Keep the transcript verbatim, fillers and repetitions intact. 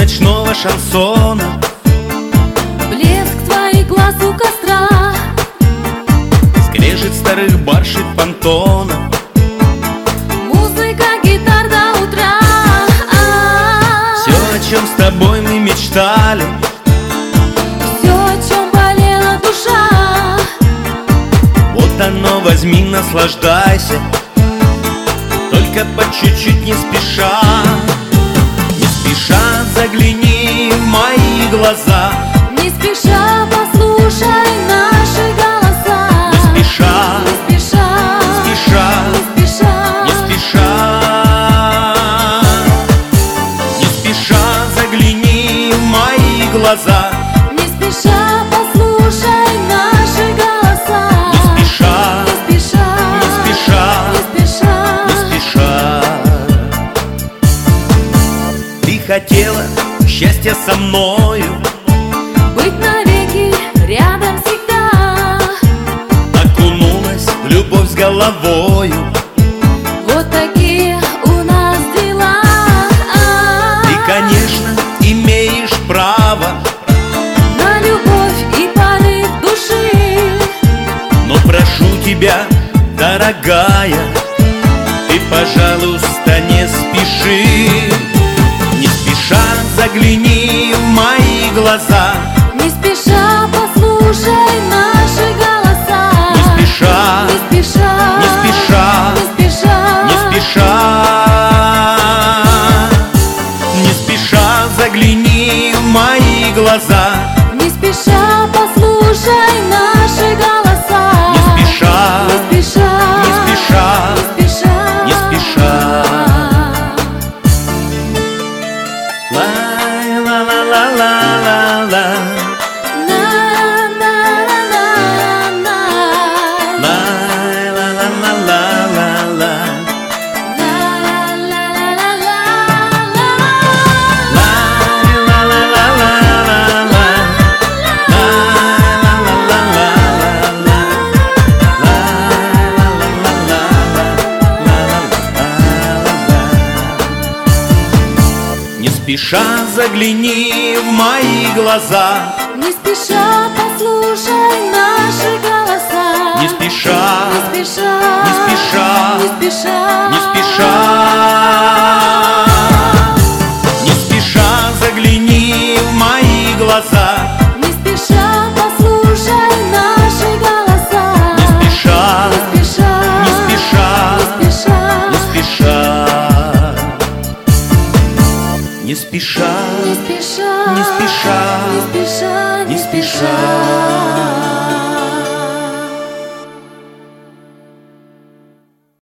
ночного шансона, блеск твоих глаз у костра, скрежет старых баршит понтона, музыка гитар до утра. все, о чем с тобой мы мечтали, Все, о чем болела душа, вот оно, возьми, наслаждайся, только по чуть-чуть, не спеша. Не спеша загляни в мои глаза, не спеша послушай наши голоса. не спеша, Не спеша, спеша, не спеша, не спеша. Не спеша загляни в мои глаза, не спеша послушай наши голоса. не спеша, Не спеша, не спеша, не спеша, не спеша. Ты хотела счастья со мною, быть навеки рядом всегда. окунулась в любовь с головою. Вот такие у нас дела. Ты, конечно, имеешь право, На любовь и порыв души, но прошу тебя, дорогая, ты, пожалуйста, не спеши. Не спеша загляни в мои глаза, не спеша послушай наши голоса. не спеша, Не спеша, не спеша, не спеша, не спеша. Не спеша загляни в мои глаза, не спеша послушай наши голоса. не спеша, Не спеша, не спеша, не спеша, не спеша. Лай, ла ла ла ла ла ла. На, на, на, на, Лай, ла ла ла ла ла ла. на, ла, ла, ла, ла, ла. Лай, ла ла ла ла ла ла. Лай, ла ла ла ла ла ла. Лай, ла ла ла ла ла ла ла. Не спеша загляни в мои глаза, Не спеша послушай наши голоса. не спеша, Не спеша, не спеша, не спеша, не спеша. Не спеша загляни в мои глаза, не спеша послушай наши голоса. не спеша, Не спеша, не спеша, не спеша, не спеша. Не спеша, не спеша, не спеша, не спеша, не спеша.